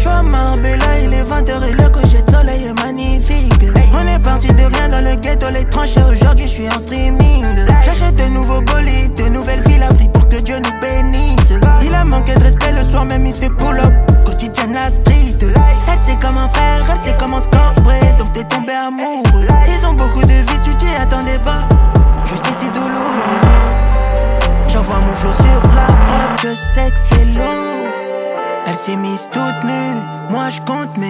J'suis à Marbella, il est 20h et le coucher de soleil est magnifique. On est parti de rien dans le ghetto, les tranchées, aujourd'hui j'suis en streaming. J'achète de nouveaux bolides, de nouvelles villes à prix pour que Dieu nous bénisse. Il a manqué de respect le soir, même il se fait pull-up. Quotidienne la street. Elle sait comment faire, elle sait comment scorer. Donc t'es tombé amoureux. Ils ont beaucoup de vices, tu t'y attendais pas. Je sais c'est douloureux. J'envoie mon flow sur la prod, je sais que c'est lourd. Elle s'est mise toute nue, moi je compte mes